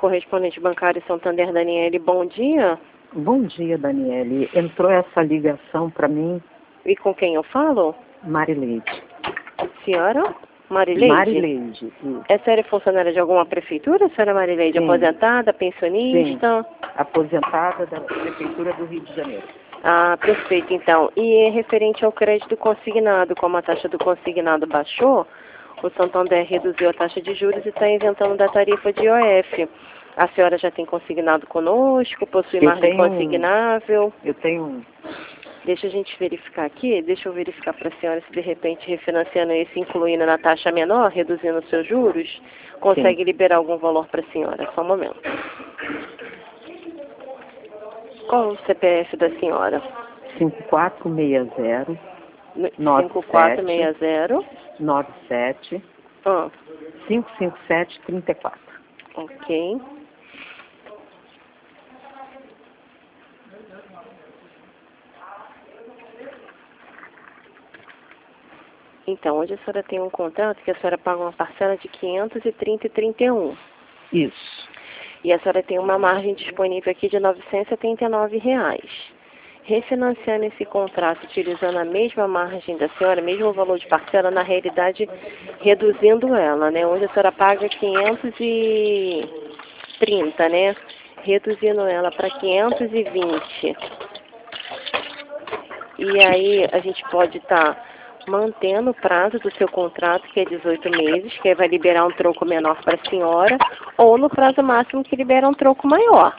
correspondente bancário Santander, Daniele, bom dia. Bom dia, Daniele. Entrou essa ligação para mim. E com quem eu falo? Marileide. Senhora? Marileide? Marileide. Isso. É senhora funcionária de alguma prefeitura, senhora Marileide? Sim. Aposentada, pensionista? Sim. Aposentada da Prefeitura do Rio de Janeiro. Ah, perfeito, então. E referente ao crédito consignado, como a taxa do consignado baixou, o Santander reduziu a taxa de juros e está isentando da tarifa de IOF. A senhora já tem consignado conosco, possui margem consignável? Eu tenho um. Deixa a gente verificar aqui, deixa eu verificar para a senhora se de repente refinanciando esse, incluindo na taxa menor, reduzindo os seus juros, consegue Sim. liberar algum valor para a senhora. Só um momento. Qual o CPF da senhora? 5460 5460 97 557 34. Ok. Então, hoje a senhora tem um contrato que a senhora paga uma parcela de 530,31. Isso. E a senhora tem uma margem disponível aqui de R$ 979. Refinanciando esse contrato, utilizando a mesma margem da senhora, mesmo valor de parcela, na realidade, reduzindo ela, né? Hoje a senhora paga 530, né? Reduzindo ela para 520. E aí a gente pode estar mantendo o prazo do seu contrato, que é 18 meses, que aí vai liberar um troco menor para a senhora, ou no prazo máximo que libera um troco maior.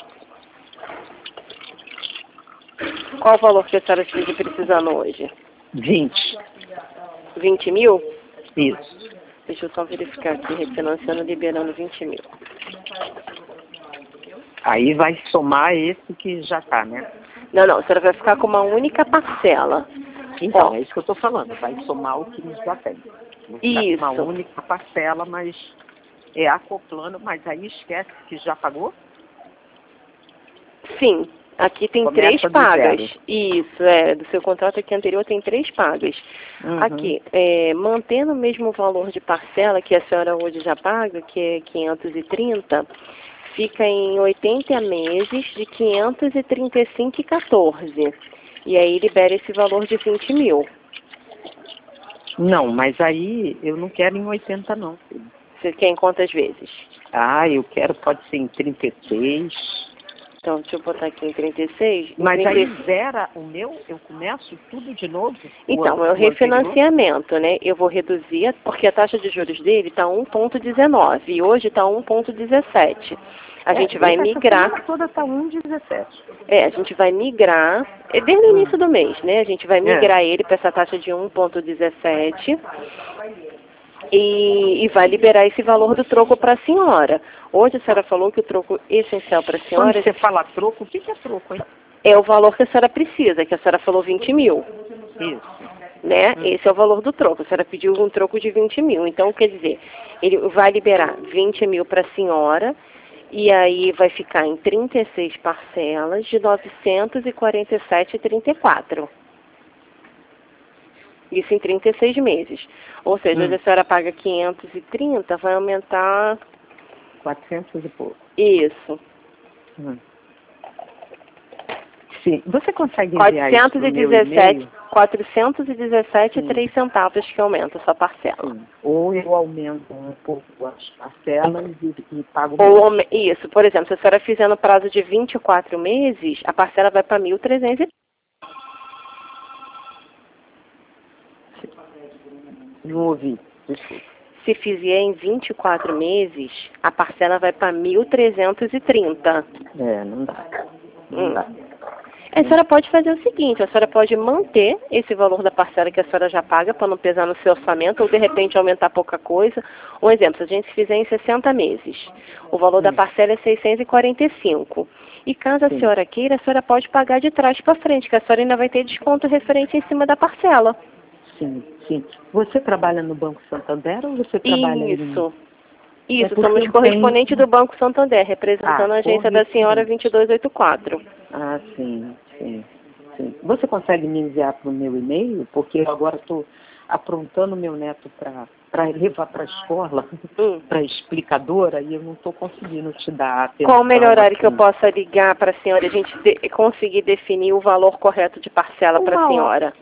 Qual o valor que a senhora esteja precisando hoje? 20. 20 mil? Isso. Deixa eu só verificar aqui, refinanciando, liberando 20 mil. Aí vai somar esse que já está, né? Não, a senhora vai ficar com uma única parcela. Então, é isso que eu estou falando. Vai somar o que já tem. Isso. Uma única parcela, mas é acoplando, mas aí esquece que já pagou? Sim. Aqui tem Começa 3 do pagas. zero. Isso, do seu contrato aqui anterior tem 3 pagas. Uhum. Aqui, mantendo o mesmo valor de parcela que a senhora hoje já paga, que é 530, fica em 80 meses de 535,14. E aí libera esse valor de 20 mil. Não, mas aí eu não quero em 80 não, filho. Você quer em quantas vezes? Ah, eu quero, pode ser em 36. Então, deixa eu botar aqui em 36. Mas 30... aí zera o meu, eu começo tudo de novo? Então, é o refinanciamento, né? Eu vou reduzir, porque a taxa de juros dele está 1,19 e hoje está 1,17. A gente vai migrar. Toda está 1,17. A gente vai migrar, desde o início do mês, né? A gente vai migrar ele para essa taxa de 1,17 e vai liberar esse valor do troco para a senhora. Hoje a senhora falou que o troco essencial para a senhora... Quando você fala troco, o que é troco, hein? É o valor que a senhora precisa, que a senhora falou 20 mil. Isso. Né? Esse é o valor do troco. A senhora pediu um troco de 20 mil. Então, quer dizer, ele vai liberar 20 mil para a senhora e aí vai ficar em 36 parcelas de 947,34. Isso em 36 meses. Ou seja, hoje a senhora paga 530, vai aumentar... 400 e pouco. Isso. Sim. Você consegue enviar 417,03 centavos que aumenta a sua parcela. Sim. Ou eu aumento um pouco as parcelas e pago mais. Isso. Por exemplo, se a senhora fizer no prazo de 24 meses, a parcela vai para 1.300. Não ouvi. Desculpa. Se fizer em 24 meses, a parcela vai para 1.330. Não dá. Não dá. A senhora pode fazer o seguinte, a senhora pode manter esse valor da parcela que a senhora já paga para não pesar no seu orçamento ou de repente aumentar pouca coisa. Um exemplo, se a gente fizer em 60 meses, o valor da parcela é 645. E caso a senhora queira, a senhora pode pagar de trás para frente, que a senhora ainda vai ter desconto referente em cima da parcela. Sim, sim. Você trabalha no Banco Santander ou você trabalha Isso, somos correspondente do Banco Santander, representando a agência da senhora 2284. Ah, sim. Você consegue me enviar para o meu e-mail? Porque eu agora estou aprontando meu neto para para levar para a escola, para a explicadora, e eu não estou conseguindo te dar atenção. Qual o melhor horário que eu assim. possa ligar para a senhora e a gente conseguir definir o valor correto de parcela para a senhora?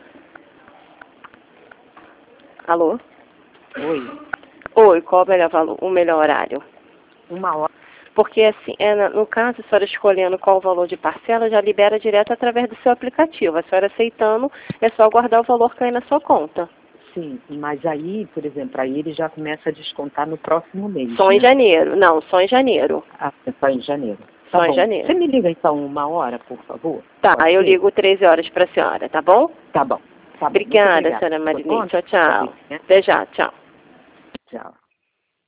Alô? Oi. Oi, qual o melhor horário? 1 hora. Porque, assim, no caso, a senhora escolhendo qual o valor de parcela, já libera direto através do seu aplicativo. A senhora aceitando, é só guardar o valor cair na sua conta. Sim, mas aí, por exemplo, aí ele já começa a descontar no próximo mês. Só em janeiro. Não, só em janeiro. Ah, só em janeiro. Só Tá em bom. janeiro. Você me liga então 1 hora, por favor? Tá, Pode eu ser? ligo 13 horas para a senhora, tá bom? Tá bom. Tá bom. Muito Obrigada, obrigada. senhora Marilene. Pronto? Tchau, tchau. Né? Até já, tchau. Tchau.